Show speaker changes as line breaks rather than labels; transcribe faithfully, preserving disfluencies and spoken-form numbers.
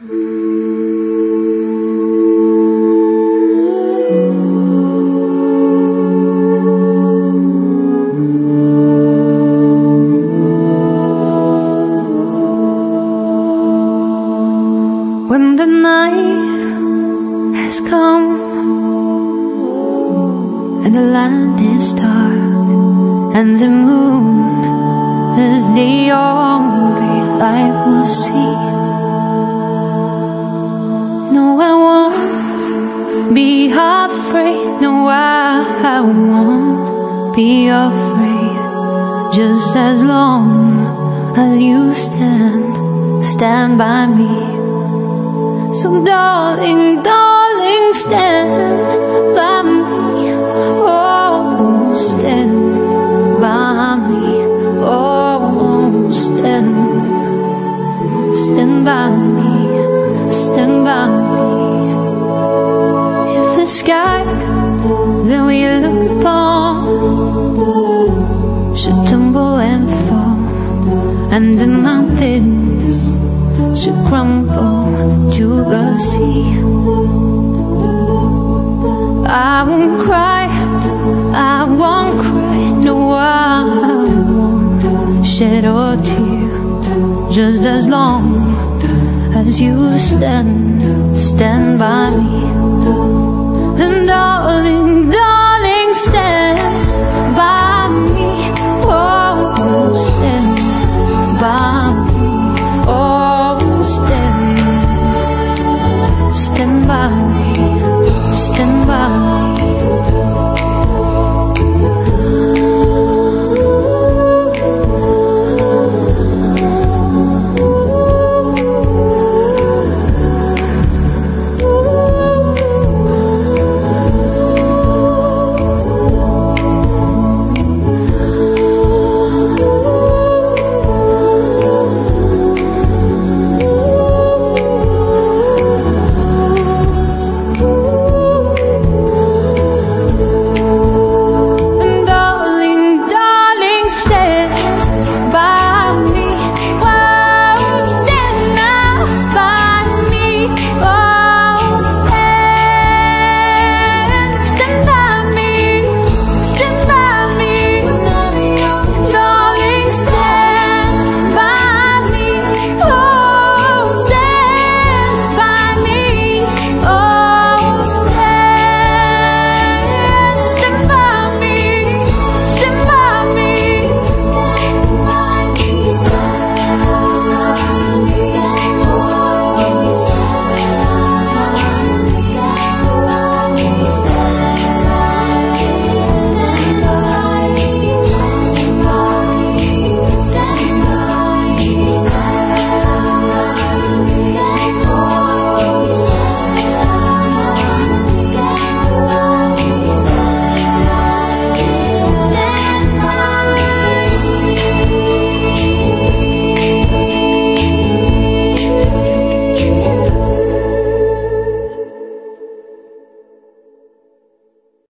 When the night has come and the land is dark and the moon is the only light we'll see, no, I won't be afraid. No, I, I won't be afraid. Just as long as you stand, stand by me. So darling, darling, stand by me. Oh, stand by me. Oh, stand, stand by me, stand by me. If the sky that we look upon should tumble and fall, and the mountains should crumble to the sea, I won't cry, I won't cry. No, I won't shed a tear. Just as long as you stand, stand by me. And darling, darling,